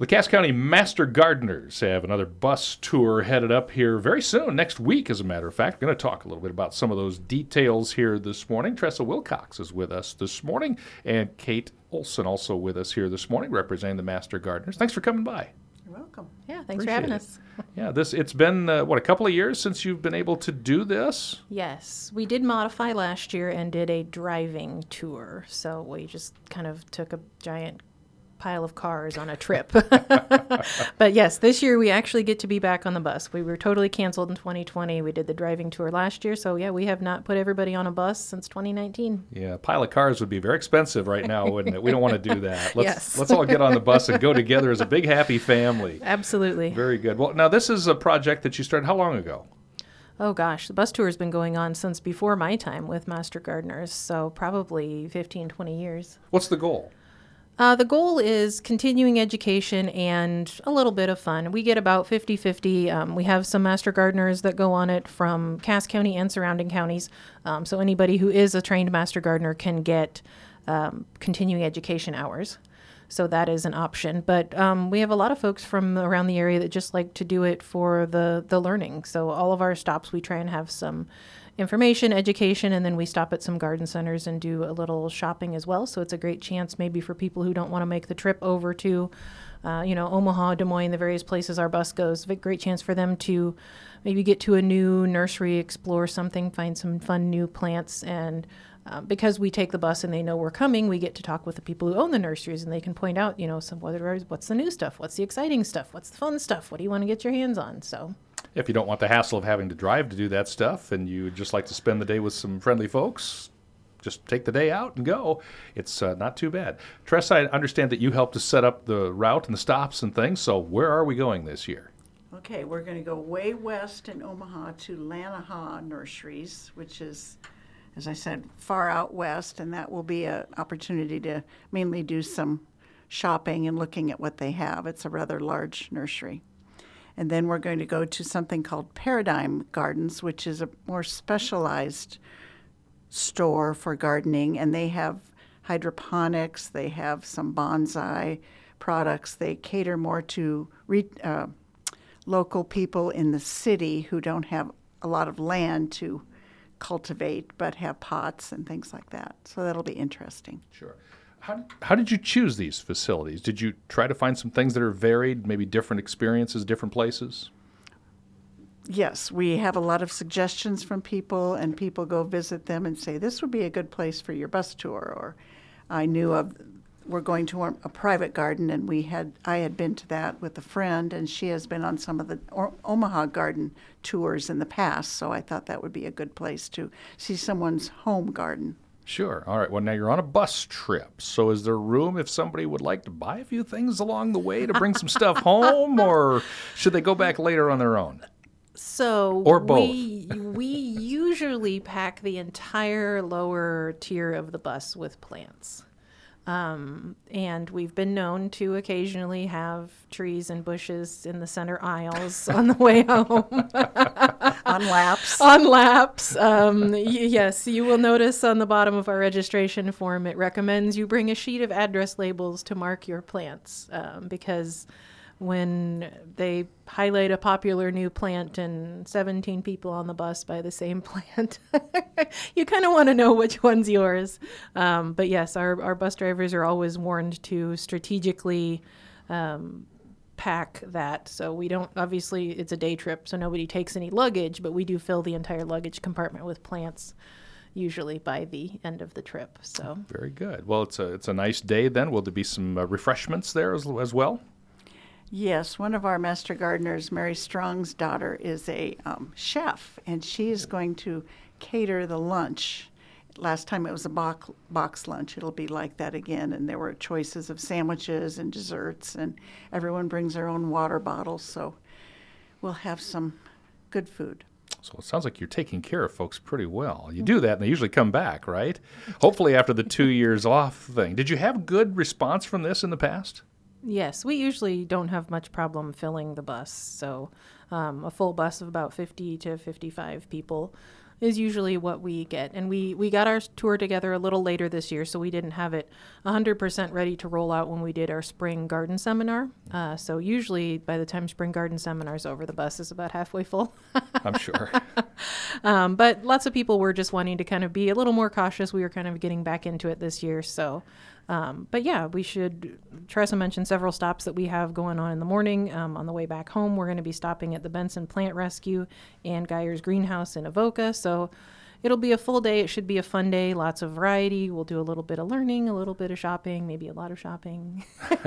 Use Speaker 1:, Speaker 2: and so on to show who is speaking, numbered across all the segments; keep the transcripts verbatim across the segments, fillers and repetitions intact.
Speaker 1: The Cass County Master Gardeners have another bus tour headed up here very soon, next week, as a matter of fact. We're going to talk a little bit about some of those details here this morning. Tressa Wilcox is with us this morning, and Kate Olson also with us here this morning, representing the Master Gardeners. Thanks for coming by.
Speaker 2: You're welcome.
Speaker 3: Yeah, thanks
Speaker 1: Appreciate
Speaker 3: for having
Speaker 1: it.
Speaker 3: us.
Speaker 1: Yeah, this it's been, uh, what, a couple of years since you've been able to do this?
Speaker 3: Yes, we did modify last year and did a driving tour. So we just kind of took a giant pile of cars on a trip. But yes, this year we actually get to be back on the bus. We were totally canceled in twenty twenty. We did the driving tour last year. So yeah, we have not put everybody on a bus since twenty nineteen.
Speaker 1: Yeah, a pile of cars would be very expensive right now, wouldn't it? We don't want to do that. Let's,
Speaker 3: Yes.
Speaker 1: let's all get on the bus and go together as a big happy family.
Speaker 3: Absolutely.
Speaker 1: Very good. Well, now this is a project that you started how long ago?
Speaker 3: Oh gosh, the bus tour has been going on since before my time with Master Gardeners. So probably fifteen, twenty years.
Speaker 1: What's the goal?
Speaker 3: Uh, the goal is continuing education and a little bit of fun. We get about fifty-fifty. Um, we have some master gardeners that go on it from Cass County and surrounding counties. Um, so anybody who is a trained master gardener can get um, continuing education hours. So that is an option. But um, we have a lot of folks from around the area that just like to do it for the, the learning. So all of our stops, we try and have some information, education, and then we stop at some garden centers and do a little shopping as well. So it's a great chance maybe for people who don't want to make the trip over to, uh, you know, Omaha, Des Moines, the various places our bus goes. A great chance for them to maybe get to a new nursery, explore something, find some fun new plants. And uh, because we take the bus and they know we're coming, we get to talk with the people who own the nurseries, and they can point out, you know, some whether what's the new stuff, what's the exciting stuff, what's the fun stuff, what do you want to get your hands on. So.
Speaker 1: If you don't want the hassle of having to drive to do that stuff and you just like to spend the day with some friendly folks, just take the day out and go. It's uh, not too bad. Tressa, I understand that you helped to set up the route and the stops and things, so where are we going this year?
Speaker 2: Okay, we're going to go way west in Omaha to Lanahaw Nurseries, which is, as I said, far out west, and that will be an opportunity to mainly do some shopping and looking at what they have. It's a rather large nursery. And then we're going to go to something called Paradigm Gardens, which is a more specialized store for gardening. And they have hydroponics, they have some bonsai products. They cater more to re- uh, local people in the city who don't have a lot of land to cultivate, but have pots and things like that. So that'll be interesting.
Speaker 1: Sure. How, how did you choose these facilities? Did you try to find some things that are varied, maybe different experiences, different places?
Speaker 2: Yes, we have a lot of suggestions from people, and people go visit them and say, this would be a good place for your bus tour. Or I knew of, we're going to a, a private garden, and we had I had been to that with a friend, and she has been on some of the o- Omaha garden tours in the past, so I thought that would be a good place to see someone's home garden.
Speaker 1: Sure. All right. Well, now you're on a bus trip. So is there room if somebody would like to buy a few things along the way to bring some stuff home, or should they go back later on their own?
Speaker 3: So
Speaker 1: Or both.
Speaker 3: we we usually pack the entire lower tier of the bus with plants. Um, and we've been known to occasionally have trees and bushes in the center aisles on the way home.
Speaker 2: On laps.
Speaker 3: On laps. Um, y- yes, you will notice on the bottom of our registration form, it recommends you bring a sheet of address labels to mark your plants, um, because when they highlight a popular new plant and seventeen people on the bus buy the same plant, you kind of want to know which one's yours. Um, but yes, our, our bus drivers are always warned to strategically um, pack that. So we don't, obviously it's a day trip, so nobody takes any luggage, but we do fill the entire luggage compartment with plants usually by the end of the trip. So
Speaker 1: Very good. Well, it's a, it's a nice day then. Will there be some uh, refreshments there as, as well?
Speaker 2: Yes, one of our master gardeners, Mary Strong's daughter, is a um, chef, and she is going to cater the lunch. Last time it was a box, box lunch. It'll be like that again, and there were choices of sandwiches and desserts, and everyone brings their own water bottles, so we'll have some good food.
Speaker 1: So it sounds like you're taking care of folks pretty well. You do that, and they usually come back, right? Hopefully after the two years off thing. Did you have good response from this in the past?
Speaker 3: yes, we usually don't have much problem filling the bus. So um, a full bus of about fifty to fifty-five people is usually what we get. And we, we got our tour together a little later this year, so we didn't have it one hundred percent ready to roll out when we did our spring garden seminar. Uh, so usually by the time spring garden seminar is over, the bus is about halfway full.
Speaker 1: I'm sure.
Speaker 3: um, but lots of people were just wanting to kind of be a little more cautious. We were kind of getting back into it this year. So, um, but yeah, we should, Teresa mentioned several stops that we have going on in the morning. Um, on the way back home, we're going to be stopping at the Benson Plant Rescue and Geyer's Greenhouse in Avoca. So it'll be a full day. It should be a fun day. Lots of variety. We'll do a little bit of learning, a little bit of shopping, maybe a lot of shopping.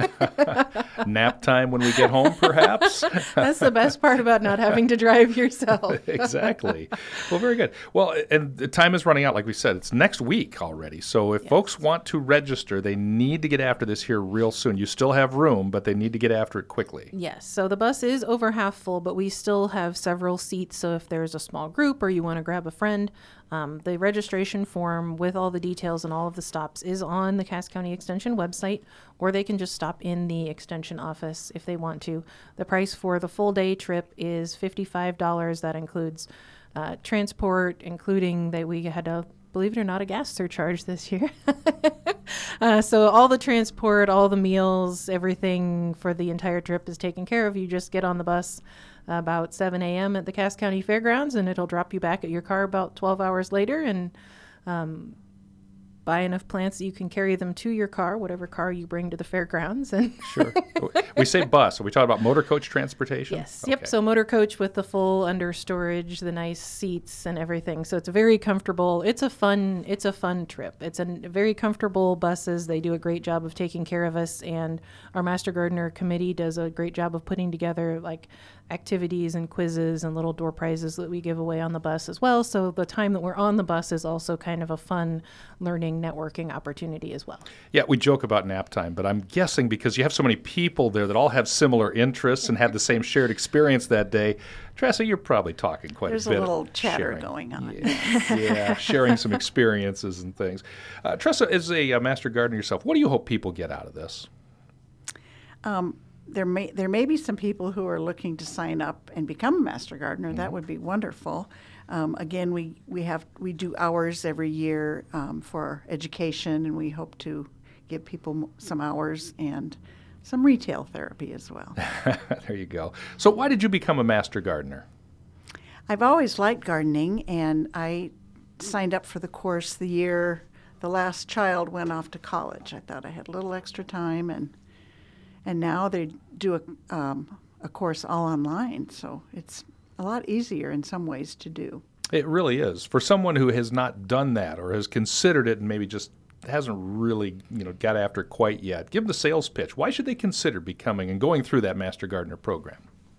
Speaker 1: Nap time when we get home, perhaps?
Speaker 3: That's the best part about not having to drive yourself.
Speaker 1: Exactly. Well, very good. Well, and the time is running out, like we said. It's next week already. So if
Speaker 3: Yes.
Speaker 1: folks want to register, they need to get after this here real soon. You still have room, but they need to get after it quickly.
Speaker 3: Yes, so the bus is over half full, but we still have several seats. So if there's a small group or you want to grab a friend, um, the registration form with all the details and all of the stops is on the Cass County Extension website, or they can just stop in the Extension office if they want to. The price for the full day trip is fifty-five dollars. That includes uh, transport, including that we had a, believe it or not, a gas surcharge this year. uh, so all the transport, all the meals, everything for the entire trip is taken care of. You just get on the bus about seven a.m. at the Cass County Fairgrounds, and it'll drop you back at your car about twelve hours later, and um, buy enough plants that you can carry them to your car, whatever car you bring to the fairgrounds. And
Speaker 1: Sure. We say bus. Are we talking about motor coach transportation?
Speaker 3: yes,
Speaker 1: Okay.
Speaker 3: yep. So motor coach with the full under storage, the nice seats and everything. So it's a very comfortable. It's a fun. It's a fun trip. It's a very comfortable buses. They do a great job of taking care of us, and our Master Gardener committee does a great job of putting together like activities and quizzes and little door prizes that we give away on the bus as well. So the time that we're on the bus is also kind of a fun learning networking opportunity as well.
Speaker 1: Yeah, we joke about nap time, but I'm guessing because you have so many people there that all have similar interests and had the same shared experience that day, Tressa, you're probably talking quite
Speaker 2: There's
Speaker 1: a
Speaker 2: a
Speaker 1: bit.
Speaker 2: little
Speaker 1: of
Speaker 2: chatter
Speaker 1: sharing.
Speaker 2: going on.
Speaker 1: Yeah, yeah, sharing some experiences and things. Uh, Tressa, as a uh, master gardener yourself, what do you hope people get out of this?
Speaker 2: Um, there may there may be some people who are looking to sign up and become a master gardener. That would be wonderful. Um, again, we, we have we do hours every year um, for education, and we hope to give people m- some hours and some retail therapy as well.
Speaker 1: There you go. So why did you become a master gardener?
Speaker 2: I've always liked gardening, and I signed up for the course the year the last child went off to college. I thought I had a little extra time, and and now they do a, um, a course all online, so it's a lot easier in some ways to do.
Speaker 1: It really is. For someone who has not done that or has considered it and maybe just hasn't really, you know, got after it quite yet, give them the sales pitch. Why should they consider becoming and going through that Master Gardener program?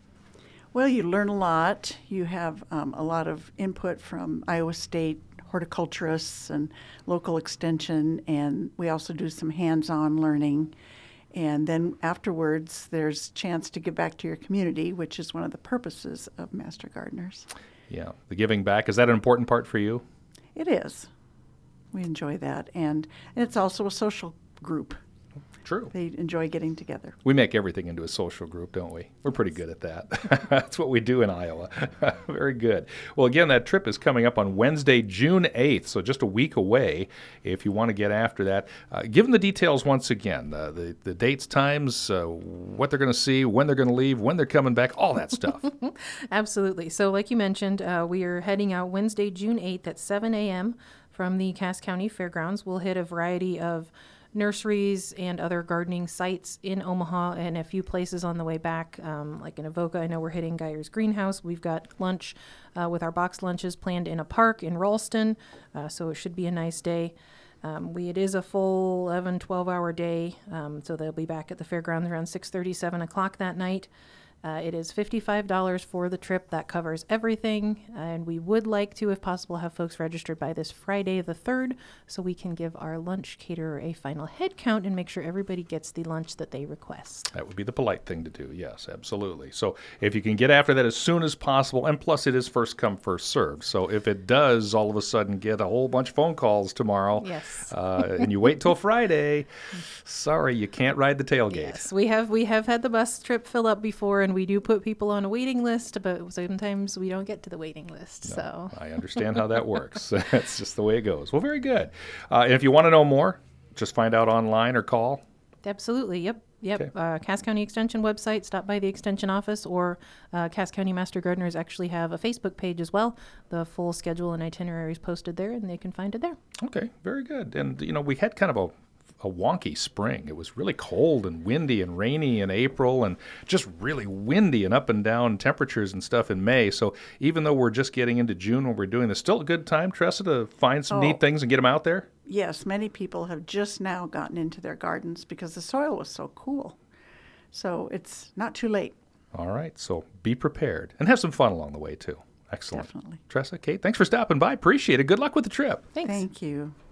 Speaker 2: Well, you learn a lot. You have um, a lot of input from Iowa State horticulturists and local extension, and we also do some hands-on learning. And then afterwards, there's a chance to give back to your community, which is one of the purposes of Master Gardeners.
Speaker 1: Yeah, the giving back, is that an important part for you?
Speaker 2: It is. We enjoy that. And, and it's also a social group.
Speaker 1: True.
Speaker 2: They enjoy getting together.
Speaker 1: We make everything into a social group, don't we? We're pretty good at that. That's what we do in Iowa. Very good. Well, again, that trip is coming up on Wednesday, June eighth, so just a week away. If you want to get after that, uh, give them the details once again, uh, the, the dates, times, uh, what they're going to see, when they're going to leave, when they're coming back, all that stuff.
Speaker 3: Absolutely. So like you mentioned, uh, we are heading out Wednesday, June eighth at seven a.m. from the Cass County Fairgrounds. We'll hit a variety of nurseries and other gardening sites in Omaha and a few places on the way back, um, like in Avoca. I know we're hitting Geyer's Greenhouse. We've got lunch uh, with our box lunches planned in a park in Ralston, uh, so it should be a nice day. Um, we it is a full eleven, twelve hour day, um, so they'll be back at the fairgrounds around six thirty, seven o'clock that night. Uh, it is fifty-five dollars for the trip. That covers everything. And we would like to, if possible, have folks registered by this Friday the third so we can give our lunch caterer a final head count and make sure everybody gets the lunch that they request.
Speaker 1: That would be the polite thing to do. Yes, absolutely. So if you can get after that as soon as possible, and plus it is first come, first served. So if it does all of a sudden get a whole bunch of phone calls tomorrow,
Speaker 3: Yes.
Speaker 1: uh, and you wait till Friday, sorry, you can't ride the tailgate.
Speaker 3: Yes, we have we have had the bus trip fill up before, and we do put people on a waiting list, but sometimes we don't get to the waiting list. So
Speaker 1: I understand how that works. That's just the way it goes. Well, very good. Uh, and if you want to know more, just find out online or call.
Speaker 3: absolutely, yep. Yep,
Speaker 1: Okay.
Speaker 3: uh, Cass County Extension website, stop by the Extension office, or uh, Cass County Master Gardeners actually have a Facebook page as well. The full schedule and itineraries posted there, and they can find it there.
Speaker 1: Okay, very good. And, you know, we had kind of a a wonky spring. It was really cold and windy and rainy in April and just really windy and up and down temperatures and stuff in May. So even though we're just getting into June when we're doing this, still a good time, Tressa, to find some
Speaker 2: Oh.
Speaker 1: neat things and get them out there?
Speaker 2: Yes, many people have just now gotten into their gardens because the soil was so cool. So it's not too late,
Speaker 1: All right, so be prepared and have some fun along the way, too. Excellent.
Speaker 2: definitely.
Speaker 1: Tressa, Kate, thanks for stopping by. Appreciate it. Good luck with the trip.
Speaker 3: Thanks.
Speaker 2: Thank you.